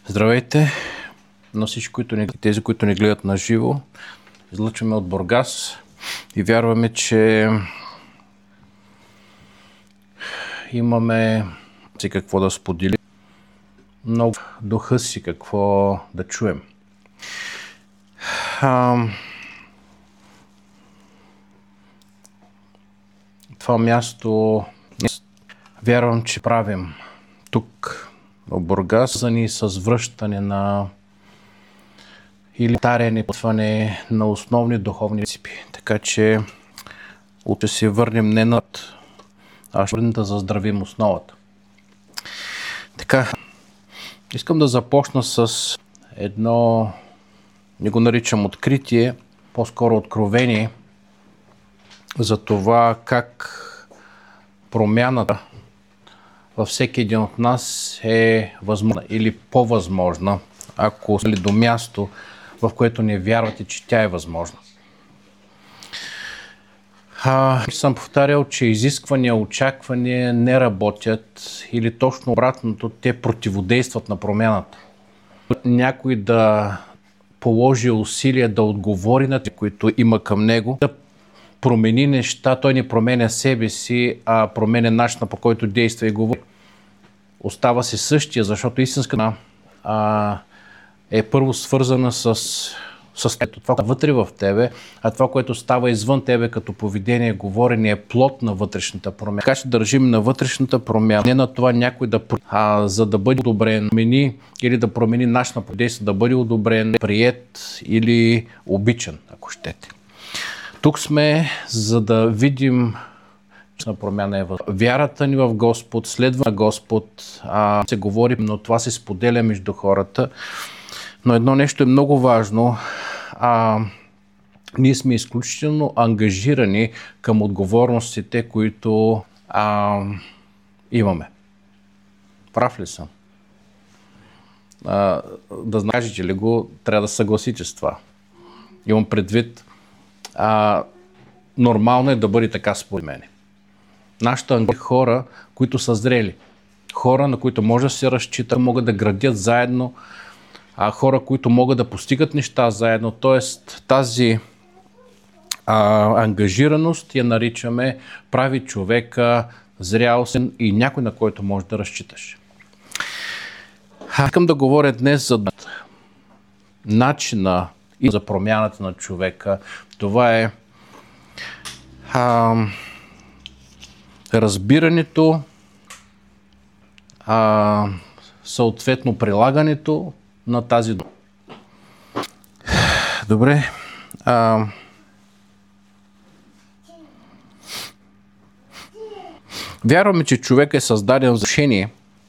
Здравейте на всички, тези, които ни гледат на живо. Излъчваме от Бургас и вярваме, че имаме си какво да споделим, много духа си какво да чуем. Това място вярвам, че правим тук в Бургас, свързани с връщане на или таряне, потване на основни духовни принципи. Така че ще се върнем не над, а ще да заздравим основата. Така, искам да започна с едно, не го наричам откритие, по-скоро откровение за това как промяната във всеки един от нас е възможна или по-възможна, ако сте до място, в което не вярвате, че тя е възможна. Съм повтарял, че изисквания, очаквания не работят или точно обратното, те противодействат на промяната. Някой да положи усилия да отговори на тези, които има към него, да промени неща, той не променя себе си, а променя начина, по който действа и говори. Остава си същия, защото истинската е първо свързана с това вътре в тебе, а това, което става извън тебе като поведение, говорене е плод на вътрешната промяна. Така ще държим на вътрешната промяна, не на това някой за да бъде одобрен, или да промени начина на действие, да бъде одобрен, приет или обичан, ако щете. Тук сме, за да видим на промяна е вярата ни в Господ, следва на Господ, се говори, но това се споделя между хората. Но едно нещо е много важно. Ние сме изключително ангажирани към отговорностите, които имаме. Прав ли съм? Да знаете ли го, трябва да съгласите с това. Имам предвид, нормално е да бъде така според мен. Нашите хора, които са зрели, хора, на които може да се разчита, могат да градят заедно, хора, които могат да постигат неща заедно, т.е. тази ангажираност я наричаме прави човека, зрял и някой, на който можеш да разчиташ. Искам да говоря днес за начина и за промяната на човека. Това е разбирането, съответно прилагането на тази дума. Добре. Вярваме, че човек е създаден за решение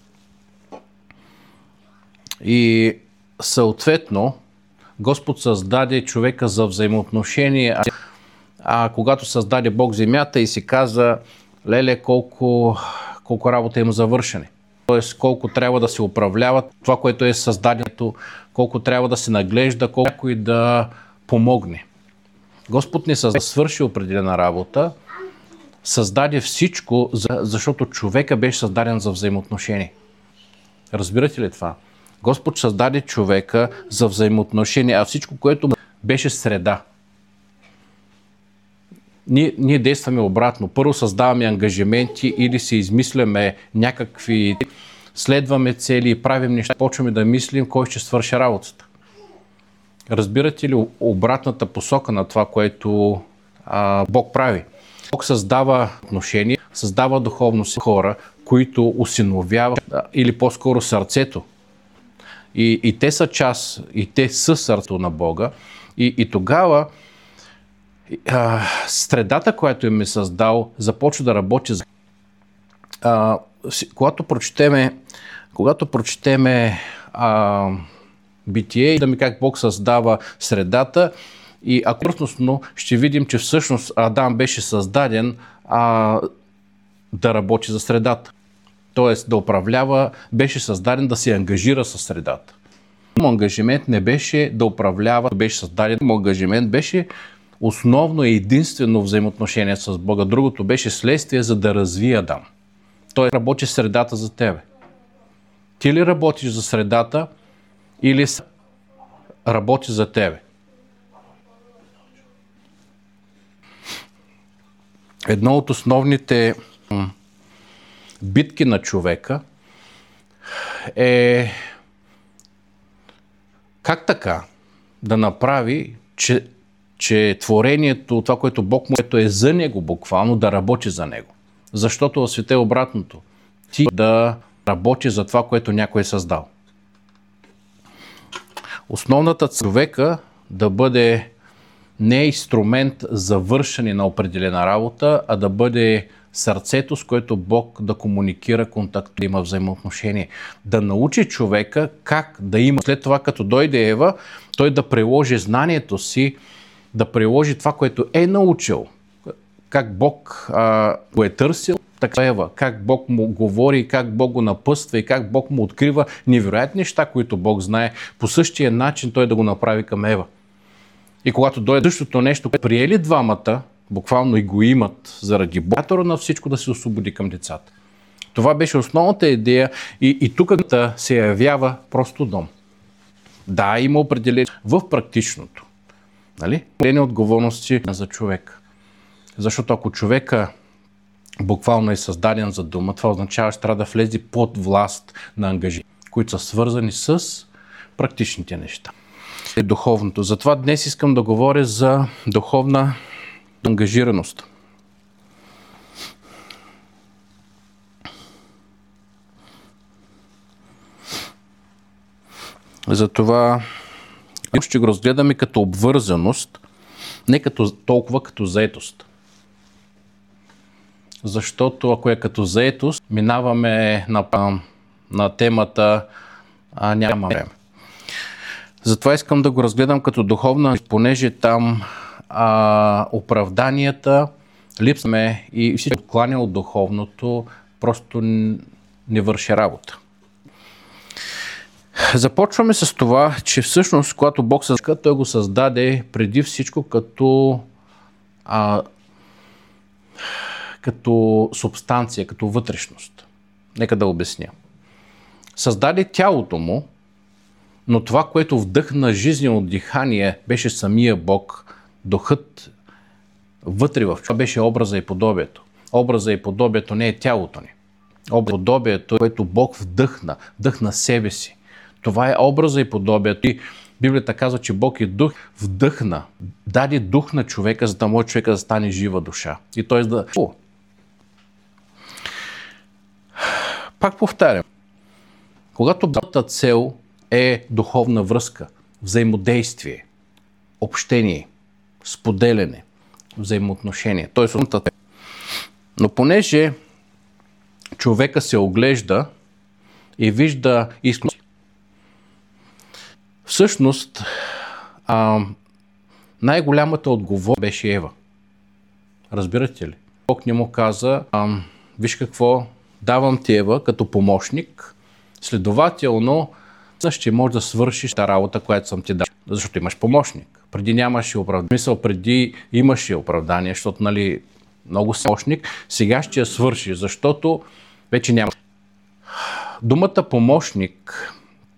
и съответно Господ създаде човека за взаимоотношение, когато създаде Бог земята и си каза, леле, колко работа има за вършене. Т.е. колко трябва да се управлява това, което е създадено, колко трябва да се наглежда, колко някой да помогне. Господ не свърши определена работа, създаде всичко, защото човека беше създаден за взаимоотношение. Разбирате ли това? Господ създаде човека за взаимоотношение, а всичко, което беше среда. Ние действаме обратно. Първо създаваме ангажименти или си измисляме някакви, следваме цели и правим неща, почваме да мислим кой ще свърши работата. Разбирате ли обратната посока на това, което Бог прави? Бог създава отношения, създава духовност хора, които осиновяват или по-скоро сърцето. И те са част, и те са сърцето на Бога. И тогава средата, която им е създал, започва да работи. Когато прочетеме Битие, да ми как Бог създава средата, и акуратно ще видим, че всъщност Адам беше създаден да работи за средата. Тоест да управлява, беше създаден да се ангажира с средата. Моят ангажимент не беше да управлява, беше създаден. Моят ангажимент беше основно и единствено взаимоотношение с Бога. Другото беше следствие, за да развие Адам. Той работи средата за тебе. Ти ли работиш за средата или работи за тебе. Едно от основните битки на човека е как така да направи, че творението, това, което Бог му е за него буквално, да работи за него. Защото в света е обратното. Ти да работи за това, което някой е създал. Основната човека да бъде не инструмент за вършене на определена работа, а да бъде сърцето, с което Бог да комуникира, контакт, да има взаимоотношение. Да научи човека как да има. След това, като дойде Ева, той да приложи знанието си, да приложи това, което е научил. Как Бог го е търсил, така Ева. Как Бог му говори, как Бог го напъства и как Бог му открива невероятни неща, които Бог знае. По същия начин той да го направи към Ева. И когато дойде същото нещо, приели двамата, буквално и го имат заради Бога на всичко да се освободи към децата. Това беше основната идея и тук се явява просто дом. Да, има определение в практичното. Нали? Определени отговорности за човека. Защото ако човека буквално е създаден за дума, това означава, че трябва да влезе под власт на ангажименти, които са свързани с практичните неща. Духовното. Затова днес искам да говоря за духовна ангажираност. Затова ще го разгледаме като обвързаност, не толкова като заетост. Защото ако е като заетост, минаваме на темата няма време. Затова искам да го разгледам като духовна, понеже там оправданията липсваме и всичко откланя от духовното, просто не върши работа. Започваме с това, че всъщност, когато Бог създаде, той го създаде преди всичко като субстанция, като вътрешност. Нека да обясня. Създаде тялото му, но това, което вдъхна жизнено дихание, беше самия Бог, духът вътре в това беше образа и подобието. Образа и подобието не е тялото ни. Образа и подобието, което Бог вдъхна себе си. Това е образа и подобието. И Библията казва, че Бог е дух, вдъхна, даде дух на човека, за да може човека да стане жива душа. И т.е. да... Пак повтарям. Когато Божията цел е духовна връзка, взаимодействие, общение, споделяне, взаимоотношение. Т.е. Но понеже човека се оглежда и вижда изключение, всъщност най-голямата отговорност беше Ева. Разбирате ли? Бог не му каза, виж какво, давам ти Ева като помощник, следователно ще можеш да свършиш тази работа, която съм ти дал. Защото имаш помощник. Преди нямаше оправдание. Преди имаше оправдание, защото много си помощник. Сега ще я свършиш, защото вече няма. Думата помощник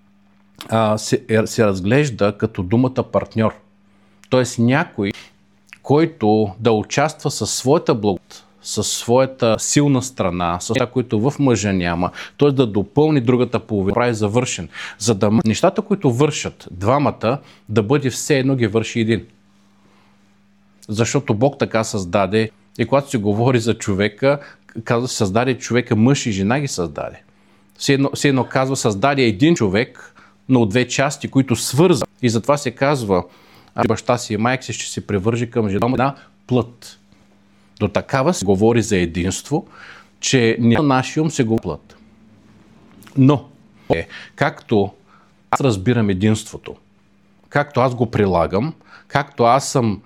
се разглежда като думата партньор. Тоест някой, който да участва със своята благодат, със своята силна страна, с това, които в мъжа няма, т.е. да допълни другата половина, прави завършен, за да нещата, които вършат двамата, да бъде все едно ги върши един. Защото Бог така създаде, и когато се говори за човека, казва, създаде човека, мъж и жена ги създаде. Все едно казва, създаде един човек, но от две части, които свързват. И затова се казва, баща си и майка си ще се привържи към жена една плът. До такава се говори за единство, че не на нашия ум се го плът. Но, както аз разбирам единството, както аз го прилагам, както аз съм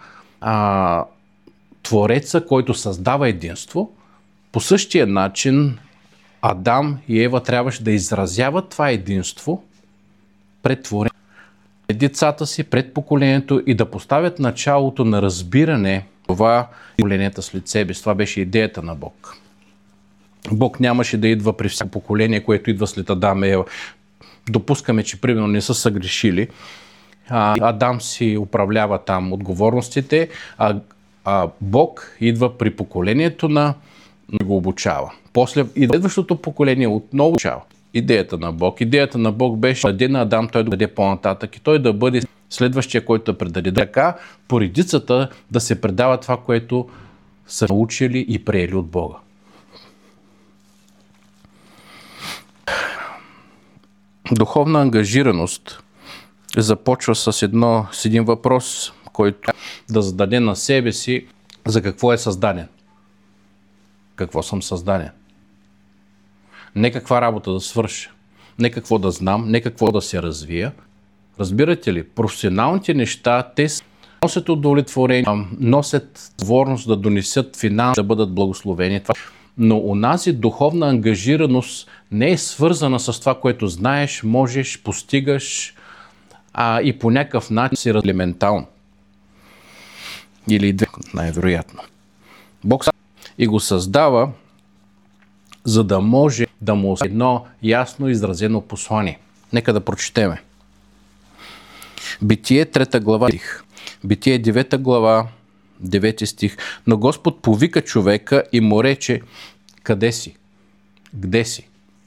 твореца, който създава единство, по същия начин Адам и Ева трябваше да изразяват това единство пред творението, пред децата си, пред поколението и да поставят началото на разбиране това поколенията след себе. Това беше идеята на Бог. Бог нямаше да идва при всяко поколение, което идва след Адам и Ева. допускаме, че примерно не са съгрешили, Адам си управлява там отговорностите, а Бог идва при поколението на го обучава. После и следващото поколение отново обучава. Идеята на Бог беше да даде на Адам, той да даде по-нататък и той да бъде следващия, който да предаде. Така, по редицата да се предава това, което са научили и приели от Бога. Духовна ангажираност започва с един въпрос, който да зададе на себе си за какво е създаден. Какво съм създаден? Не каква работа да свърша, не какво да знам, не какво да се развия. Разбирате ли? Професионалните неща, те носят удовлетворение, носят отговорност да донесат финанси, да бъдат благословени. Но онази духовна ангажираност не е свързана с това, което знаеш, можеш, постигаш, и по някакъв начин си елементално. Или две, най-вероятно. Бог и го създава, за да може да му едно ясно изразено послание. Нека да прочетеме. Битие 3 глава стих. Битие 9 глава 9 стих. Но Господ повика човека и му рече: къде си? Где си?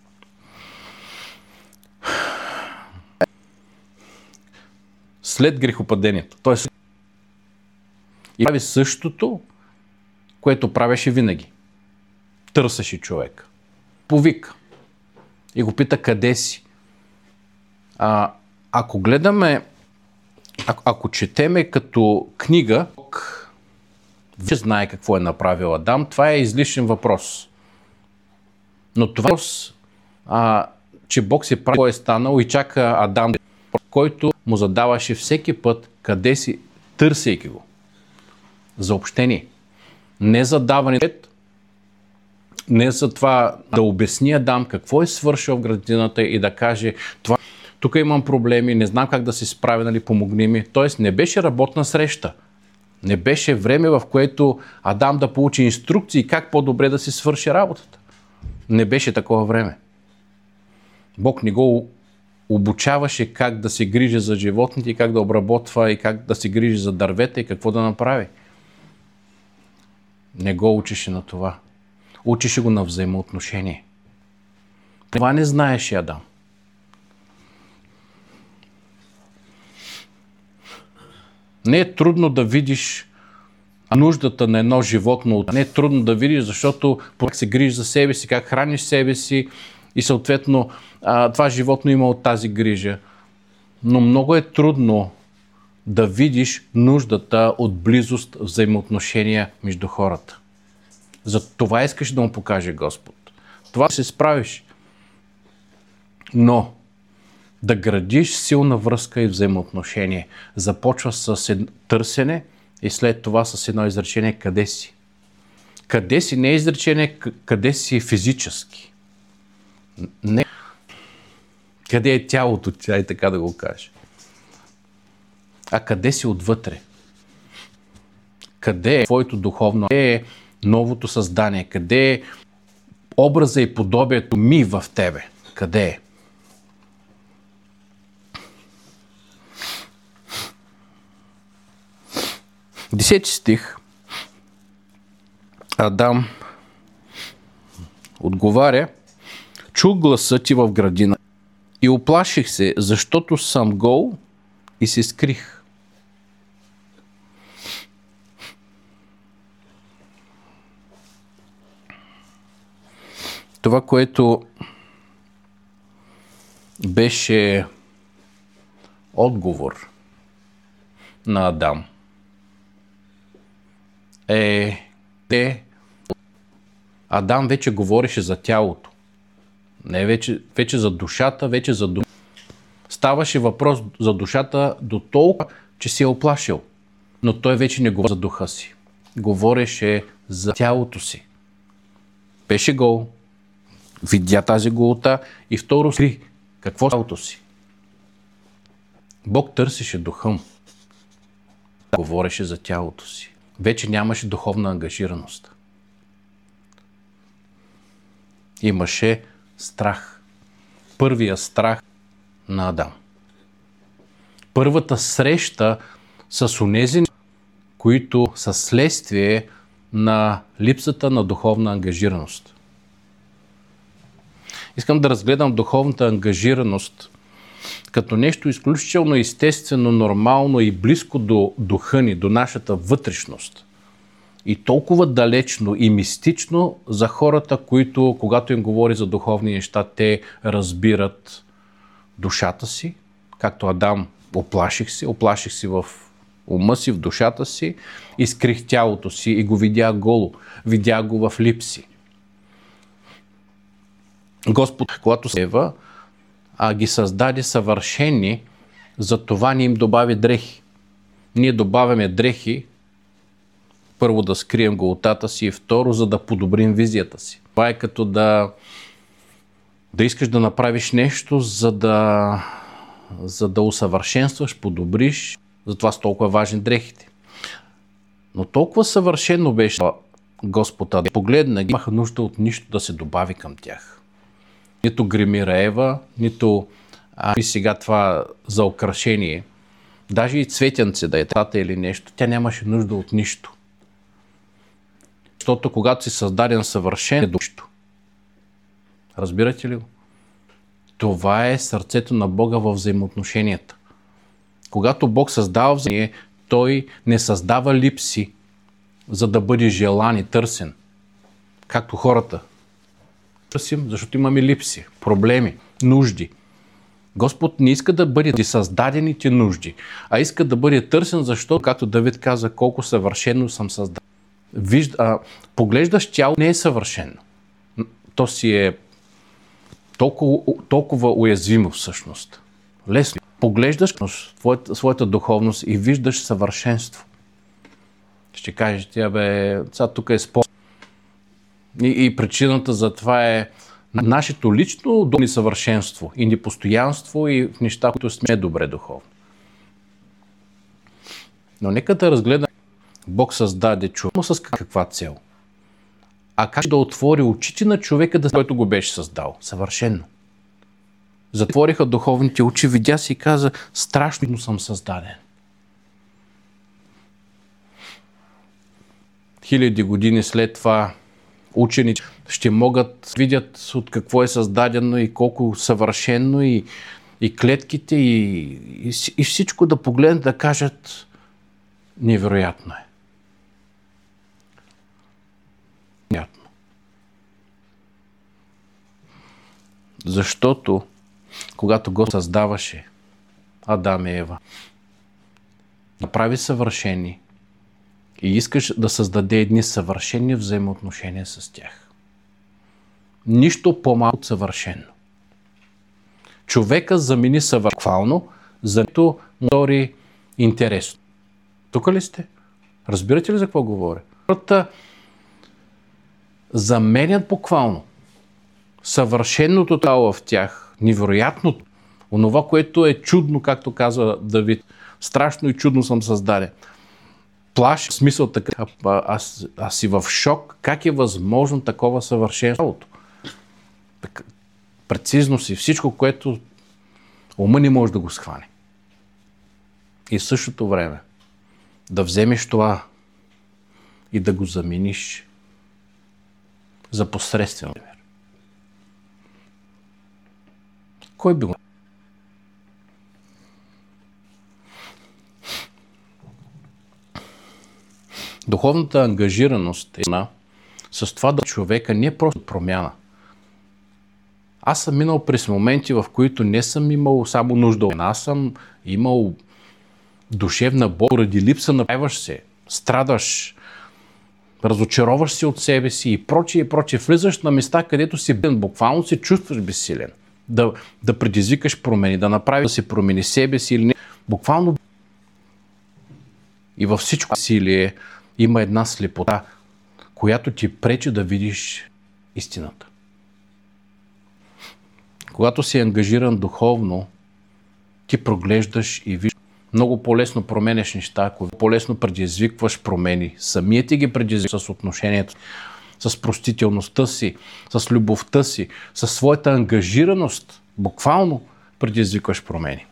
След грехопадението. Т.е. и прави същото, което правеше винаги. Търсеше човек. Повика. И го пита: къде си? Ако гледаме, ако четеме като книга, Бог вече знае какво е направил Адам, това е излишен въпрос. Но това е въпрос, че Бог се прави, какво е станал и чака Адам, който му задаваше всеки път: къде си, търсейки го. За общение. Не за даване, не за това да обясни Адам какво е свършил в градината и да каже: това, тук имам проблеми, не знам как да се справя, нали, помогни ми. Тоест не беше работна среща. Не беше време, в което Адам да получи инструкции как по-добре да си свърши работата. Не беше такова време. Бог не го обучаваше как да се грижи за животните, как да обработва и как да се грижи за дървета и какво да направи. Не го учеше на това. Учеше го на взаимоотношение. Това не знаеше Адам. Не е трудно да видиш нуждата на едно животно. Не е трудно да видиш, защото как се грижиш за себе си, как храниш себе си и съответно това животно има от тази грижа. Но много е трудно да видиш нуждата от близост, взаимоотношения между хората. За това искаш да му покаже Господ. Това се справиш. Но да градиш силна връзка и взаимоотношение започва с търсене и след това с едно изречение: къде си? Къде си не е изречение къде си физически. Не. Къде е тялото, тя и така да го каже. А къде си отвътре? Къде е твоето духовно? Къде е новото създание? Къде е образа и подобието ми в тебе? Къде е? Десети стих. Адам отговаря: чух гласа ти в градина и уплаших се, защото съм гол и се скрих. Това, което беше отговор на Адам, Адам вече говореше за тялото. Не вече за душата, вече за душата. Ставаше въпрос за душата до толкова, че се е оплашил. Но той вече не говори за духа си. Говореше за тялото си. Беше гол, видя тази голота и второ скри. Какво тялото си? Бог търсеше духа му. Говореше за тялото си. Вече нямаше духовна ангажираност. Имаше страх. Първия страх на Адам. Първата среща с онези, които са следствие на липсата на духовна ангажираност. Искам да разгледам духовната ангажираност като нещо изключително естествено, нормално и близко до духа ни, до нашата вътрешност. И толкова далечно и мистично за хората, които, когато им говори за духовни неща, те разбират душата си, както Адам оплаших си в ума си, в душата си, изкрих тялото си и го видях голо, видях го в липси. Господ, когато Ева, ги създаде съвършени, за това ни им добави дрехи. Ние добавяме дрехи, първо да скрием голотата си и второ, за да подобрим визията си. Това е като да искаш да направиш нещо, за да усъвършенстваш, подобриш. Затова са толкова важни дрехите. Но толкова съвършено беше Господа да погледна, имаха нужда от нищо да се добави към тях. Нито гримира Ева, нито и сега това за украшение. Даже и цветенце да е тата или нещо, тя нямаше нужда от нищо. Защото когато си създаден съвършен, е до нищо. Разбирате ли го? Това е сърцето на Бога във взаимоотношенията. Когато Бог създава взаимоотношение, Той не създава липси, за да бъде желан и търсен. Както хората. Търсим, защото имаме липси, проблеми, нужди. Господ не иска да бъде създадените нужди, а иска да бъде търсен, защото, както Давид каза, колко съвършено съм създаден. Поглеждаш тяло, не е съвършено. То си е толкова уязвимо всъщност. Лесно. Поглеждаш своята духовност и виждаш съвършенство. Ще кажеш, сега тук е спор. И причината за това е нашето лично несъвършенство и непостоянство и в неща, които сме добре духовно. Но нека да разгледаме, Бог създаде човек с каква цел? А как да отвори очите на човека, който го беше създал? Съвършено. Затвориха духовните очи, видя си и каза, страшно съм създаден. Хиляди години след това учените ще могат да видят от какво е създадено и колко съвършено и клетките и всичко да погледнат, да кажат, невероятно е. Невероятно. Защото когато го създаваше Адам и Ева, направи съвършени и искаш да създаде едни съвършени взаимоотношения с тях. Нищо по-малко от съвършено. Човека замени съвършено, зато му стори интересно. Тук ли сте? Разбирате ли за какво говоря? Хората заменят буквално съвършеното тяло в тях, невероятното, онова, което е чудно, както казва Давид. Страшно и чудно съм създаден. Плаш, в смисъл така, аз си в шок, как е възможно такова съвършенство. Прецизност и всичко, което ума не може да го схване. И в същото време да вземеш това и да го замениш за посредствено. Кой би го? Духовната ангажираност е с това да човека не е просто промяна. Аз съм минал през моменти, в които не съм имал само нужда. Аз съм имал душевна бол, поради липса, направиваш се, страдаш, разочароваш се от себе си и прочие и прочие. Влизаш на места, където си буквално се чувстваш безсилен. Да предизвикаш промени, да направиш да се промени себе си или не. Буквално и във всичко силие има една слепота, която ти пречи да видиш истината. Когато си ангажиран духовно, ти проглеждаш и виждаш. Много по-лесно променяш неща, ако по-лесно предизвикваш промени. Самия ти ги предизвикваш с отношението, с простителността си, с любовта си, с своята ангажираност. Буквално предизвикваш промени.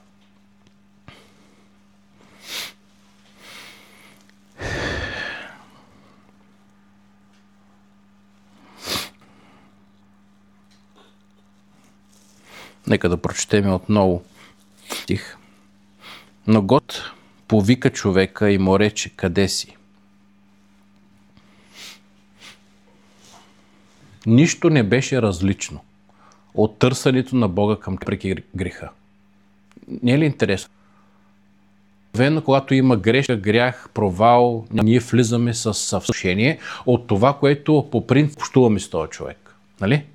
Нека да прочетем отново стих. Но Господ повика човека и му рече: къде си? Нищо не беше различно от търсенето на Бога към преки греха. Не е ли интересно? Вено, когато има грешка, грях, провал, ние влизаме с съвършение от това, което по принцип общуваме с този човек. Нали?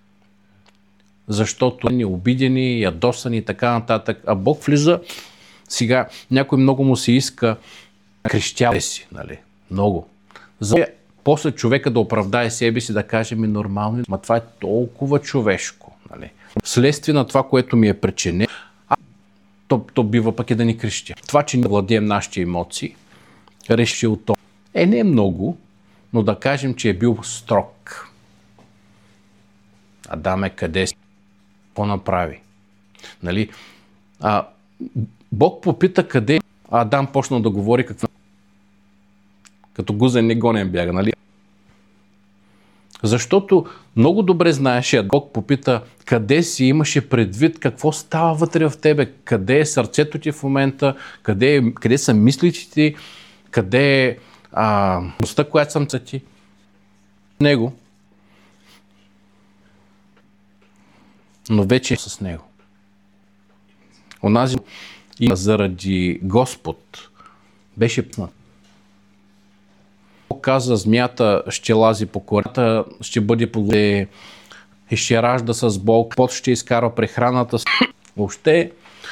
Защото ни обидени, ядосани и така нататък. А Бог влиза сега, някой много му се иска крещява си, нали? Много. За после човека да оправдае себе си, да каже ми нормално, ма това е толкова човешко. Нали? Вследствие на това, което ми е причинено, то бива пък и да ни крещи. Това, че не владеем нашите емоции, решил то. Не е много, но да кажем, че е бил строг. Адаме, къде си? Какво направи? Нали? Бог попита къде, а Адам почна да говори какво. Като гузен не гонен бяга, нали? Защото много добре знаеше, Бог попита къде си, имаше предвид какво става вътре в тебе, къде е сърцето ти в момента, къде са мислите ти, къде е мъстта, която съм ти. Него. Но вече е с него. Онази и заради Господ беше пнат. Каза, змията ще лази по корената, ще бъде подле и ще ражда с болка, пот ще изкарва прехраната. Въобще,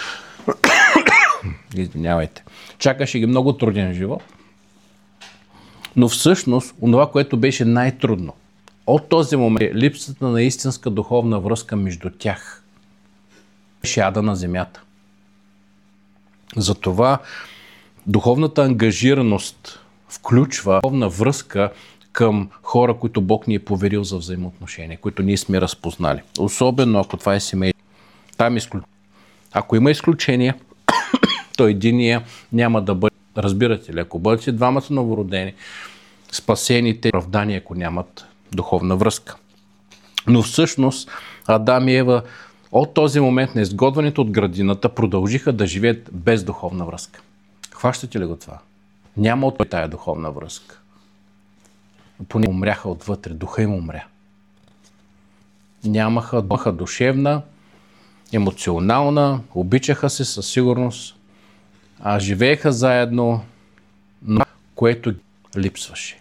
извинявайте, чакаше ги много труден живот. Но всъщност, онова, което беше най-трудно, от този момент липсата на истинска духовна връзка между тях беше ада на земята. Затова духовната ангажираност включва духовна връзка към хора, които Бог ни е поверил за взаимоотношения, които ние сме разпознали. Особено ако това е семейство. Там ако има изключения, то единия няма да бъде. Разбирате ли, ако бъдете двамата новородени, спасените, оправдани, ако нямат духовна връзка. Но всъщност Адам и Ева от този момент на изготвянето от градината продължиха да живеят без духовна връзка. Хващате ли го това? Няма от тая духовна връзка. Поне умряха отвътре, духа им умря. Нямаха душевна, емоционална, обичаха се със сигурност, живееха заедно, но което липсваше.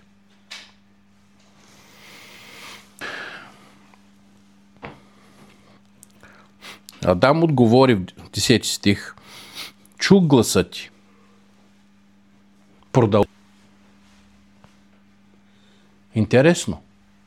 Адам отговори в 10 стих: чух гласа ти. Продължи. Интересно.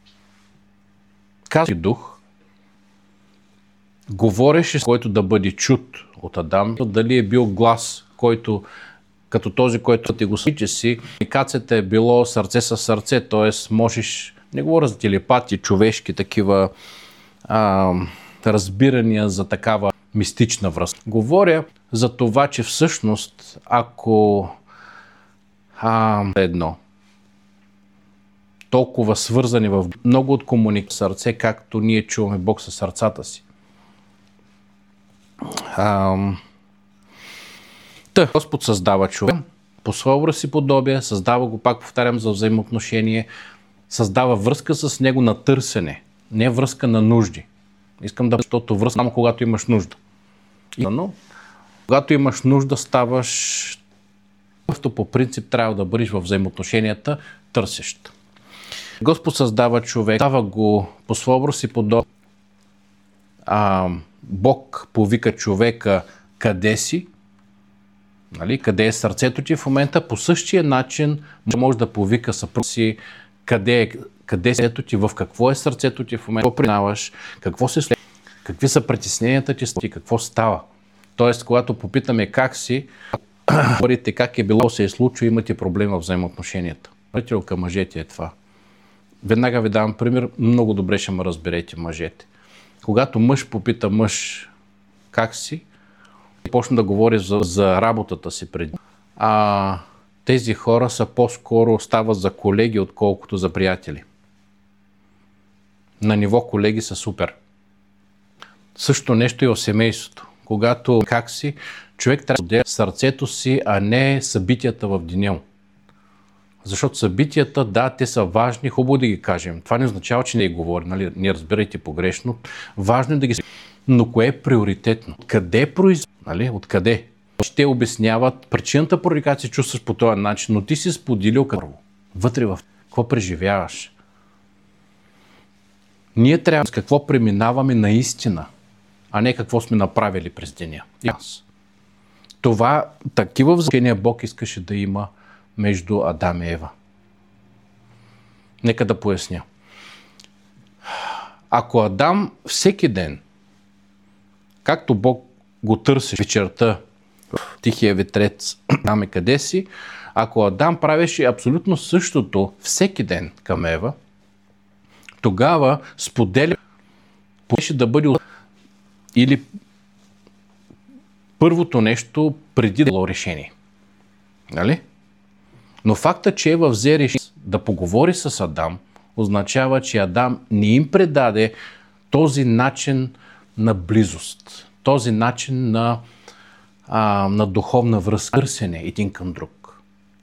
Каза дух, говореше с който да бъде чут от Адам, дали е бил глас, който като този, който ти го слича си, комуникацията е било сърце с сърце, т.е. можеш, не говоря за телепати, човешки такива разбирания за такава мистична връзка. Говоря за това, че всъщност, ако едно, толкова свързани в много от комуникация сърце, както ние чуваме Бог със сърцата си. Господ създава човек по своя образ и подобие, създава го, пак повтарям, за взаимоотношение, създава връзка с него на търсене, не връзка на нужди. Искам да, защото връзка само когато имаш нужда. Но когато имаш нужда, ставаш по принцип трябва да бъдеш във взаимоотношенията търсещ. Господ създава човек, създава го по своя образ и подобие. Бог повика човека къде си, нали? Къде е сърцето ти в момента, по същия начин може да повика съпруг си къде е сърцето ти, в какво е сърцето ти в момента, какво признаваш, какво се след, какви са притесненията ти, какво става. Тоест, когато попитаме как си, говорите как е било, се е случило, имате проблем в взаимоотношенията. Към мъжете е това. Веднага ви давам пример, много добре ще ме разберете мъжете. Когато мъж попита мъж как си, Почна да говори за работата си преди. Тези хора са по-скоро стават за колеги, отколкото за приятели. На ниво колеги са супер. Също нещо и в семейството. Когато как си, човек трябва да сърцето си, а не събитията в деня му. Защото събитията, да, те са важни, хубаво да ги кажем. Това не означава, че не ги говори, нали? Не разбирайте погрешно. Важно е да ги... Но кое е приоритетно? Къде е производство? Нали? Откъде? Те обясняват причината, поради която се чувстваш по този начин, но ти си споделил вътре в какво преживяваш. Ние трябва с какво преминаваме наистина, а не какво сме направили през деня. Това, такива взаимоотношения Бог искаше да има между Адам и Ева. Нека да поясня. Ако Адам всеки ден, както Бог го търсеше вечерта, тихия ветрец, там къде си, ако Адам правеше абсолютно същото всеки ден към Ева, тогава споделя поеше да бъде или първото нещо преди да било решение. Нали? Но факта, че Ева взе решение да поговори с Адам, означава, че Адам не им предаде този начин на близост, този начин на духовна връзка, търсене един към друг.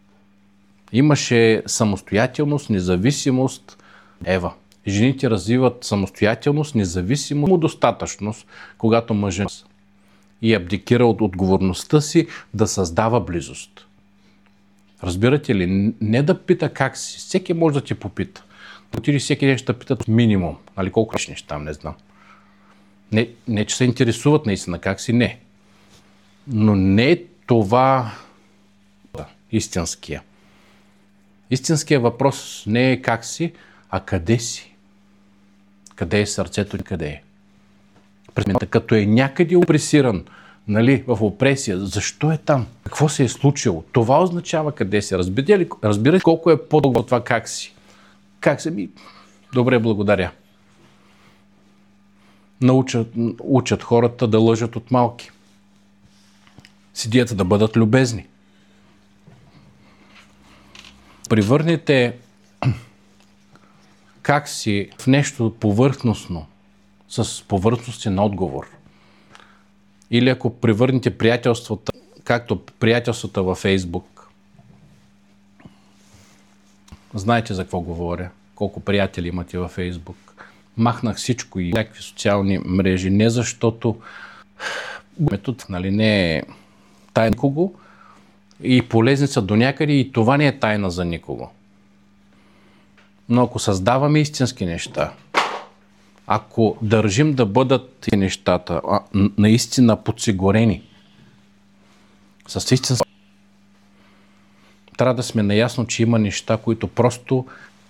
Имаше самостоятелност, независимост. Ева. Жените развиват самостоятелност, независимост, достатъчност, когато мъжът и абдикира от отговорността си да създава близост. Разбирате ли? Не да пита как си. Всеки може да ти попита. Отиди всеки ден ще питат минимум. Нали, колко неща там, не знам. Не, че се интересуват наистина как си, не. Но не е това истинския. Истинският въпрос не е как си, а къде си. Къде е сърцето и къде е. Като е някъде опресиран, нали, в опресия, защо е там? Какво се е случило? Това означава къде си. Разбирате колко е по-дълго от това как си. Как си? Добре, благодаря. Учат хората да лъжат от малки. Сидията да бъдат любезни. Превърнете как си в нещо повърхностно, с повърхностен отговор. Или ако превърнете приятелствата, както приятелствата във Фейсбук. Знаете за какво говоря, колко приятели имате във Фейсбук. Махнах всичко и някакви социални мрежи, не защото метод, нали, не е тайна никого и полезни са до някъде и това не е тайна за никого. Но ако създаваме истински неща, ако държим да бъдат нещата наистина подсигурени, с истинска, трябва да сме наясно, че има неща, които просто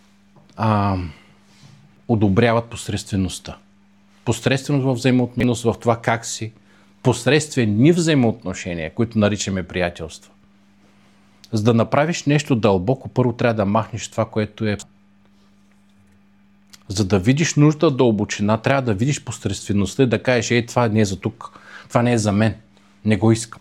одобряват посредствеността. Посредственост в взаимоотношението, в това как си, посредствени взаимоотношения, които наричаме приятелства. За да направиш нещо дълбоко, първо трябва да махнеш това, което е. За да видиш нужда дълбочина, трябва да видиш посредствеността и да кажеш, това не е за тук, това не е за мен, не го искам.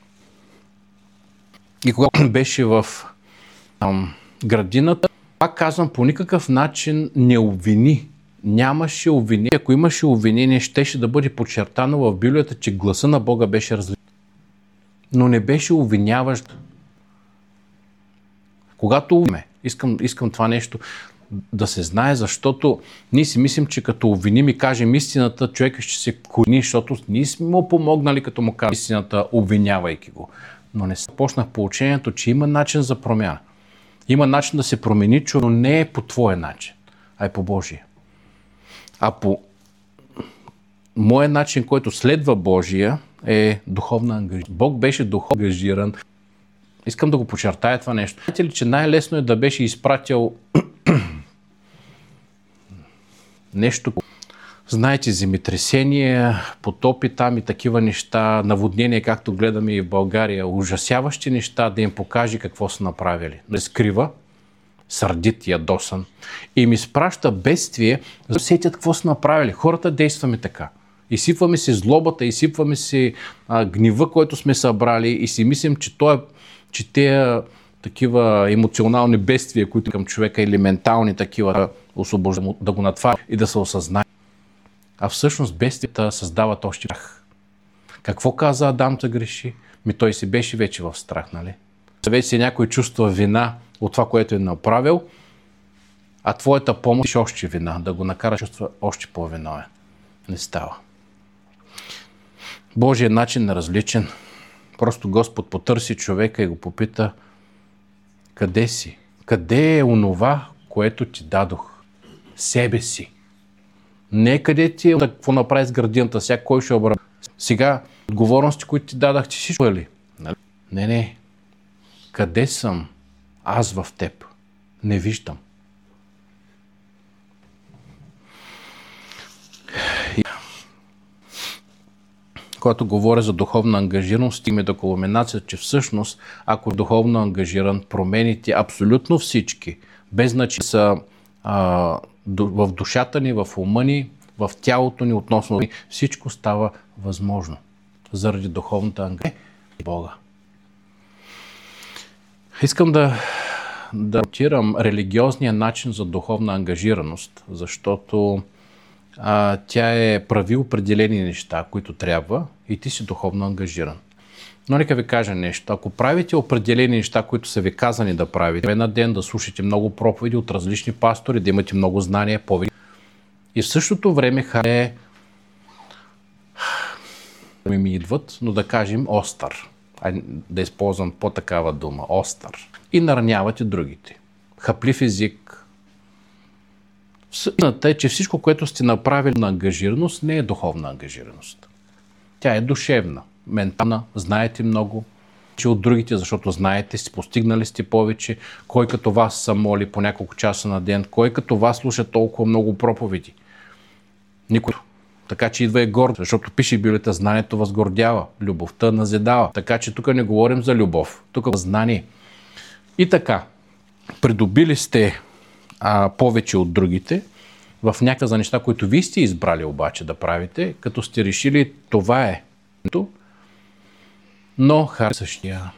И когато беше в градината, пак казвам, по никакъв начин не обвини. Нямаше обвинение. Ако имаше обвинение, щеше да бъде подчертано в Библията, че гласа на Бога беше различен. Но не беше обвиняващ. Когато искам това нещо да се знае, защото ние си мислим, че като обвиним и кажем истината, човек ще се клони, защото ние сме му помогнали, като му кажем истината, обвинявайки го. Но не започнах поучението, че има начин за промяна. Има начин да се промени, но не е по твоя начин, а е по Божия. А по моя начин, който следва Божия, е духовна ангажираност. Бог беше духовно ангажиран. Искам да го подчертая това нещо. Знаете ли, че най-лесно е да беше изпратил нещо, знаете, земетресения, потопи там и такива неща, наводнения, както гледаме и в България, ужасяващи неща, да им покаже какво са направили. Да скрива, сърдит, ядосан, и им изпраща бедствие, за да усетят какво са направили. Хората действаме така. Изсипваме си злобата, изсипваме си гнева, който сме събрали и си мислим, че те такива емоционални бедствия, които към човека или ментални такива, да го натварят и да се осъзнае. А всъщност бедствията създават още страх. Какво каза Адам да греши? Той си беше вече в страх, нали? Вече си някой чувства вина от това, което е направил, а твоята помощ е още вина, да го накара чувства още по-виновен. Не става. Божият начин е различен. Просто Господ потърси човека и го попита: къде си? Къде е онова, което ти дадох? Себе си. Не къде ти е какво направи с градината, сега кой ще обработи. Сега отговорности, които ти дадах, ти всичко е ли? Не. Къде съм аз в теб? Не виждам. Когато говоря за духовна ангажираност, стигаме до кулминацията, че всъщност, ако духовно ангажиран, промените абсолютно всички, без значение са в душата ни, в ума ни, в тялото ни, относно ни, всичко става възможно заради духовната ангажираност и Бога. Искам да нотирам религиозния начин за духовна ангажираност, защото тя прави определени неща, които трябва, и ти си духовно ангажиран. Но нека ви кажа нещо. Ако правите определени неща, които са ви казани да правите, на ден да слушате много проповеди от различни пастори, да имате много знания, повече, и в същото време ми идват, но да кажем остър, да използвам по-такава дума, остър, и наранявате другите. Хаплив език. Истината е, че всичко, което сте направили на ангажираност, не е духовна ангажираност. Тя е душевна, ментална, знаете много, че от другите, защото знаете, постигнали сте повече, кой като вас се моли по няколко часа на ден, кой като вас слуша толкова много проповеди. Никой. Така че идва и гордост, защото пише в Библията: знанието възгордява, любовта назидава. Така че тук не говорим за любов, тук е знание. И така, придобили сте повече от другите в някакъв за неща, които вие сте избрали обаче да правите, като сте решили това е, но същия.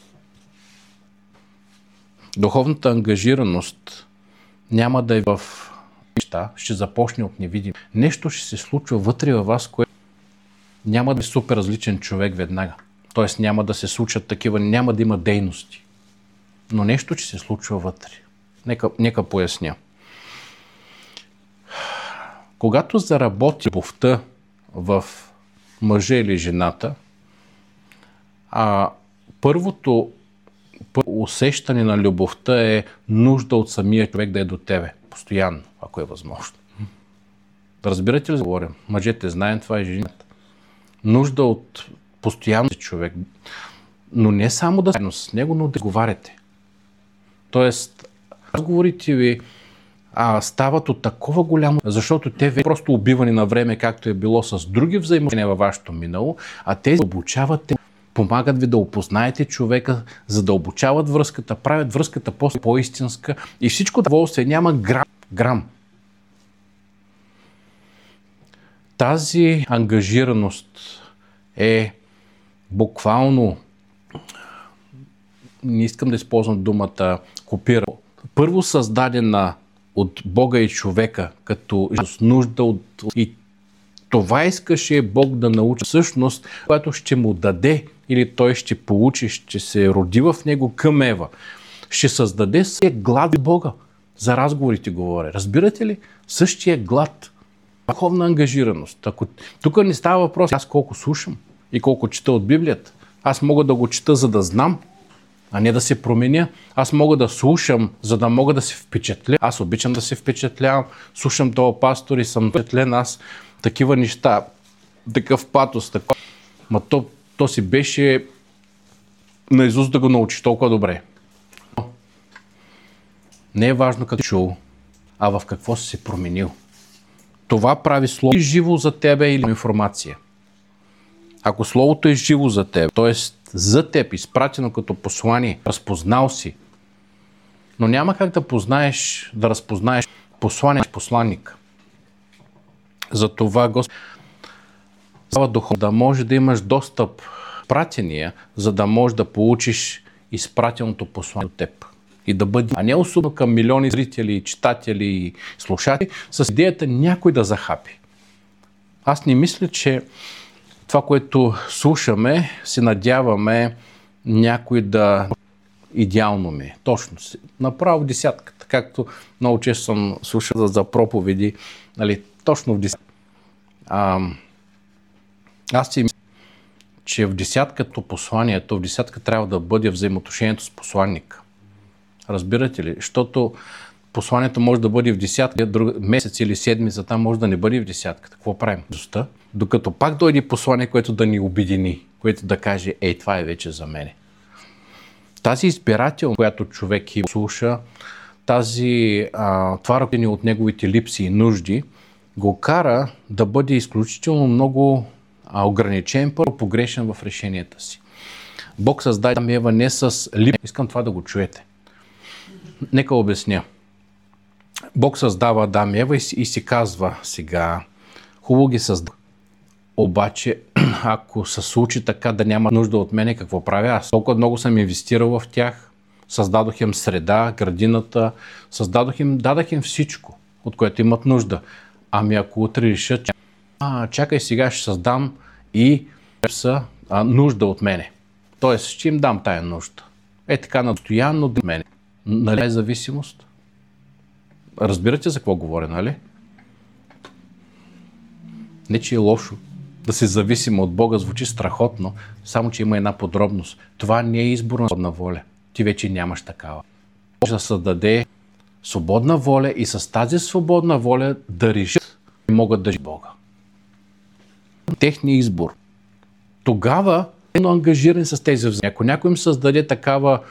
Духовната ангажираност няма да е в неща, ще започне от невидим. Нещо ще се случва вътре във вас, което няма да е супер различен човек веднага. Тоест няма да се случат такива, няма да има дейности. Но нещо ще се случва вътре. Нека поясня. Когато заработи любовта в мъжа или жената, първото усещане на любовта е нужда от самия човек да е до тебе. Постоянно, ако е възможно. Разбирате ли за говорим? Мъжете знаем това и жената. Нужда от постоянно човек. Но не само да заедно с него, но да говорите. Тоест, разговорите ви стават от такова голямо, защото те вече просто убивани на време, както е било с други взаимоотношения във вашето минало, а те обучават, помагат ви да опознаете човека, за да обучават връзката, правят връзката по-истинска и всичко удоволствие няма грам. Тази ангажираност е буквално, не искам да използвам думата копира, първо създадена от Бога и човека, като нужда и това искаше Бог да научи всъщност, което ще му даде или той ще получи, ще се роди в него към Ева. Ще създаде същия глад в Бога. За разговорите говоря. Разбирате ли? Същия глад. Духовна ангажираност. Тук не става въпрос аз колко слушам и колко чета от Библията. Аз мога да го чета, за да знам, а не да се променя. Аз мога да слушам, за да мога да се впечатля. Аз обичам да се впечатлявам. Слушам този пастор и съм впечатлен. Аз такива неща, такъв патос, то си беше наизуст да го научиш толкова добре. Но не е важно какво си чул, а в какво си се променил. Това прави словото живо за тебе или информация. Ако словото е живо за теб, т.е. за теб, изпратено като послание, разпознал си, но няма как да разпознаеш послание посланник. Затова Господ става духовно, да може да имаш достъп пратения, за да можеш да получиш изпратеното послание от теб. И да бъде, а не особено към милиони зрители, читатели и слушатели, с идеята някой да захапи. Аз не мисля, че това, което слушаме, се надяваме някой да идеално ми. Точно. Направо десятката. Както много често съм слушал за проповеди, нали, точно в десятката. Аз си мисля, че в десятката посланието, в десятка трябва да бъде взаимоотношението с посланника. Разбирате ли? Защото посланието може да бъде в десятка, месец или седмица, там може да не бъде в десятката. Какво правим? Докато пак дойде послание, което да ни обедини, което да каже, това е вече за мене. Тази избирателност, която човек и слуша, това ръководение от неговите липси и нужди, го кара да бъде изключително много ограничен, погрешен в решенията си. Бог създаде Адам и Ева не с липси. Искам това да го чуете. Нека обясня. Бог създава Адам и Ева и си казва сега, хубаво ги създава. Обаче, ако се случи така да няма нужда от мене, какво правя аз? Толкова много съм инвестирал в тях, създадох им среда, градината, дадах им всичко, от което имат нужда. Ами ако утре решат, чакай сега ще създам и са нужда от мене. Тоест, ще им дам тая нужда. Така настоянно да мене. Нали е зависимост? Разбирате за какво говоря, нали? Не, че е лошо да се зависим от Бога, звучи страхотно, само че има една подробност. Това не е избор на свободна воля. Ти вече нямаш такава. Може да създаде свободна воля и с тази свободна воля да решат, че могат да живеят Бога. Техният избор. Тогава е ангажиран с тези взаимоотношения. Ако някой им създаде такава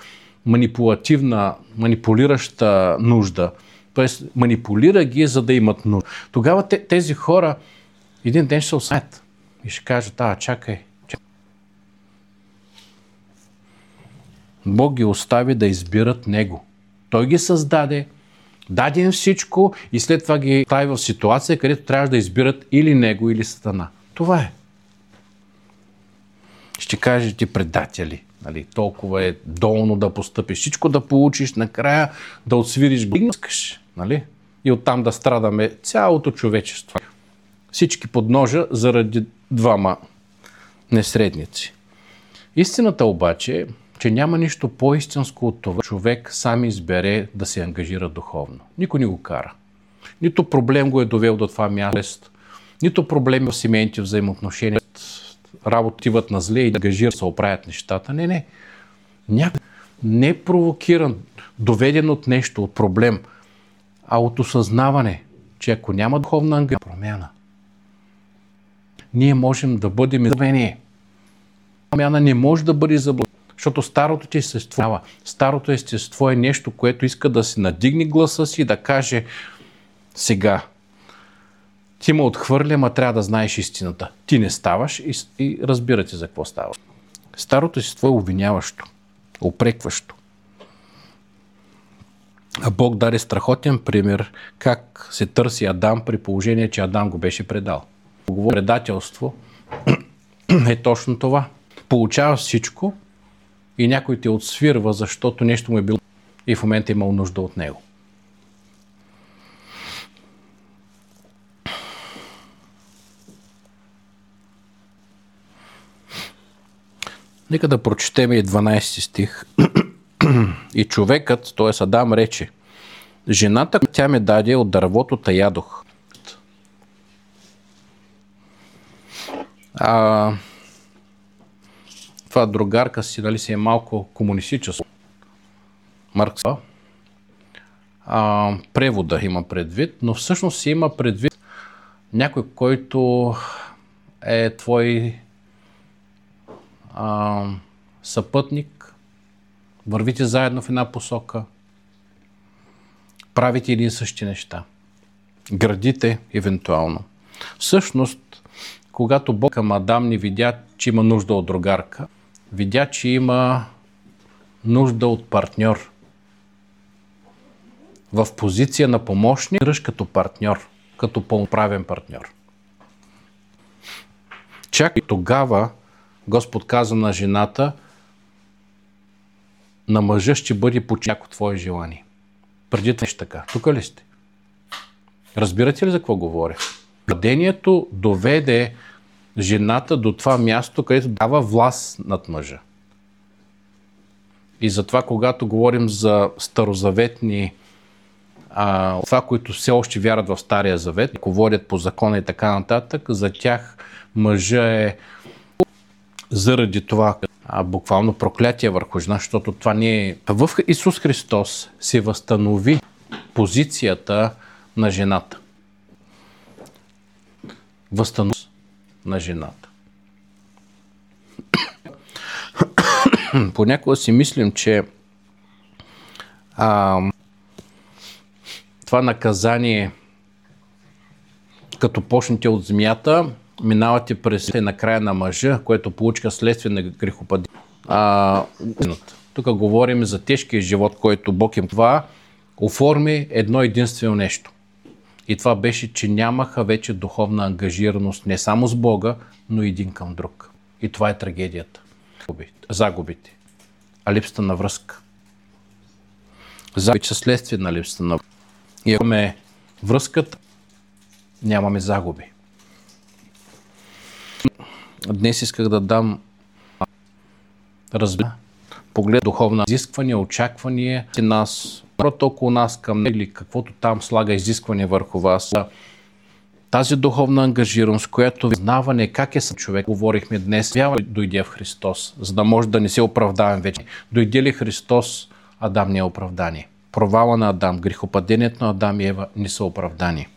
манипулираща нужда, т.е. манипулира ги, за да имат нужда, тогава тези хора един ден ще се осъзнаят и ще кажат, чакай. Бог ги остави да избират Него. Той ги създаде, даде им всичко и след това ги остави в ситуация, където трябва да избират или Него, или Сатана. Това е. Ще кажете предатели. Нали, толкова е долно да постъпиш, всичко да получиш, накрая да отсвириш искаш, нали? И оттам да страдаме цялото човечество. Всички под ножа заради двама несредници. Истината обаче е, че няма нищо по-истинско от това. Човек сам избере да се ангажира духовно. Никой не го кара. Нито проблем го е довел до това място, нито проблеми в семейните взаимоотношения, работиват на зле и ангажират се оправят нещата. Не. Някой не е провокиран, доведен от нещо, от проблем, а от осъзнаване, че ако няма духовна промяна, ние можем да бъдем изгубени. Промяна не може да бъде заблудена, защото старото естество, старото естество е нещо, което иска да си надигне гласа си и да каже сега, ти ме отхвърля, ма трябва да знаеш истината. Ти не ставаш и разбирате за какво става. Старото естество е обвиняващо, упрекващо. А Бог даде страхотен пример как се търси Адам при положение, че Адам го беше предал. Предателство е точно това. Получава всичко и някой те отсвирва, защото нещо му е било и в момента имал нужда от него. Нека да прочетем и 12 стих. И човекът, т.е. Адам, рече: жената, тя ме даде от дървото, та ядох. Това другарка си, дали си е малко комунистическо. Маркс. Превода има предвид, но всъщност си има предвид някой, който е твой съпътник, вървите заедно в една посока, правите един същи неща, градите евентуално. Всъщност, когато Бог към Адам не видя, че има нужда от другарка, видя, че има нужда от партньор. В позиция на помощник, като партньор, като пълноправен партньор. Чак и тогава Господ каза на жената, на мъжа ще бъде по някакво твое желание. Преди това нещо така. Тук ли сте? Разбирате ли за какво говоря? Падението доведе жената до това място, където дава власт над мъжа. И затова, когато говорим за старозаветни, това, които все още вярват в Стария завет, говорят по закона и така нататък, за тях мъжа е заради това буквално проклятие върху жена, защото това не е... В Исус Христос се възстанови позицията на жената. Възстанови на жената. Понякога си мислим, че това наказание, като почнете от земята, минавате през накрая на мъжа, което получиха следствие на грехопадение. Тук говорим за тежкия живот, който Бог им това оформи едно единствено нещо. И това беше, че нямаха вече духовна ангажираност не само с Бога, но и един към друг. И това е трагедията. Загубите. А липсата на връзка. Загубите са следствие на липсата на връзка. И ако имаме връзката, нямаме загуби. Днес исках да дам поглед духовна изисквания, очаквания си нас, хората около нас към или каквото там слага изискване върху вас. Тази духовна ангажираност, която знаване как е съм човек, говорихме днес, дойде в Христос, за да може да не се оправдаваме вече. Дойде ли Христос, Адам не е оправдание. Провала на Адам, грехопадението на Адам и Ева не са оправдани.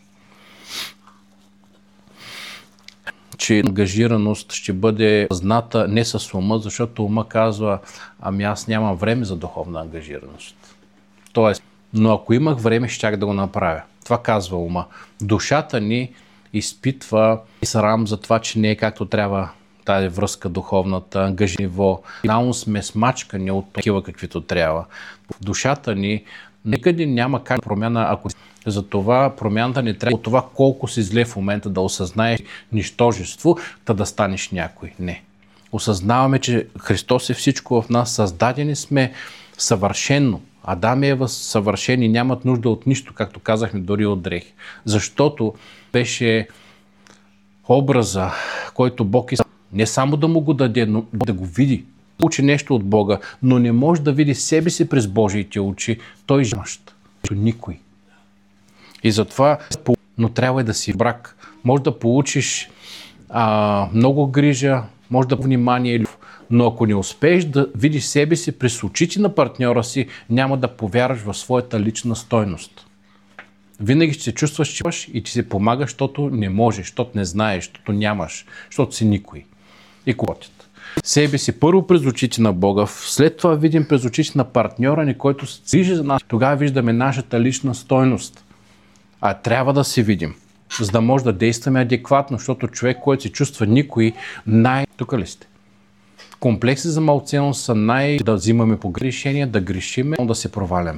Че ангажираност ще бъде зната не с ума, защото ума казва, ами аз нямам време за духовна ангажираност. Тоест, но ако имах време, щях да го направя. Това казва ума. Душата ни изпитва срам за това, че не е както трябва тази връзка духовната, ангаживо. Финално сме смачкани от такива каквито трябва. В душата ни никъде няма как промяна, ако затова промяната не трябва от това колко си зле в момента да осъзнаеш нищожество, да станеш някой. Не. Осъзнаваме, че Христос е всичко в нас, създадени сме съвършено. Адам и Ева съвършени, нямат нужда от нищо, както казахме, дори от грех. Защото беше образа, който Бог иска не само да му го даде, но да го види. Учи нещо от Бога, но не може да види себе си през Божиите очи. Той жмащ. Никой. И затова, но трябва и да си брак. Може да получиш много грижа, може да внимание, но ако не успееш да видиш себе си през очите на партньора си, няма да повярваш в своята лична стойност. Винаги ще се чувстваш, че имаш и ти се помагаш, защото не можеш, защото не знаеш, защото нямаш, защото си никой. И котят. Себе си първо през очите на Бога, след това видим през очите на партньора ни, който се грижи за нас. Тогава виждаме нашата лична стойност. А трябва да се видим, за да може да действаме адекватно, защото човек, който се чувства никой, Тук ли сте? Комплекси за малценност са да взимаме по решения, да грешиме, да се проваляме.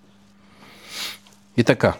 И така.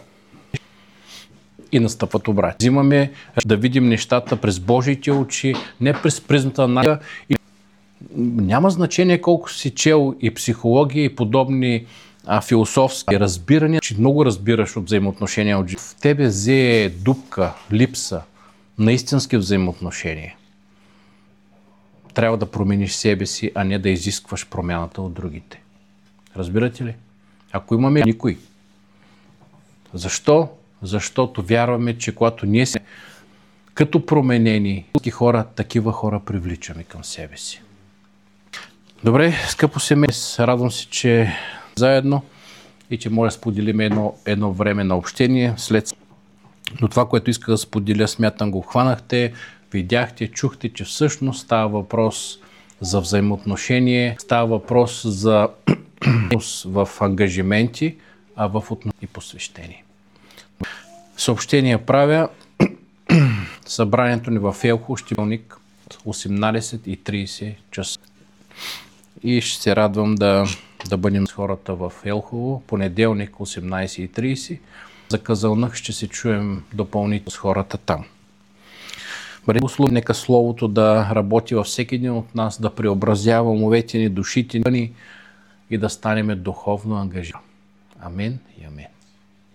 И настъпват обрати. Взимаме да видим нещата през Божиите очи, не през призмата на няма значение колко си чел и психология и подобни философски разбирания, че много разбираш от взаимоотношения от живота. В тебе взе дупка, липса на истински взаимоотношения. Трябва да промениш себе си, а не да изискваш промяната от другите. Разбирате ли? Ако имаме никой. Защо? Защото вярваме, че когато ние сме като променени хора, такива хора привличаме към себе си. Добре, скъпо семейство, радвам се, че заедно и че може да споделим едно време на общение. Но това, което исках да споделя, смятам го хванахте, видяхте, чухте, че всъщност става въпрос за взаимоотношение, става въпрос за в ангажименти, а в отношение и посвещение. Съобщение правя. Събранието ни в Елхово ще бъде 18:30 часа. И ще се радвам да бъдем с хората в Елхово. Понеделник 18:30. За Казанлък ще се чуем допълнително с хората там. Благослови, нека Словото да работи във всеки един от нас, да преобразява умовете ни, душите ни и да станем духовно ангажирани. Амин и амин.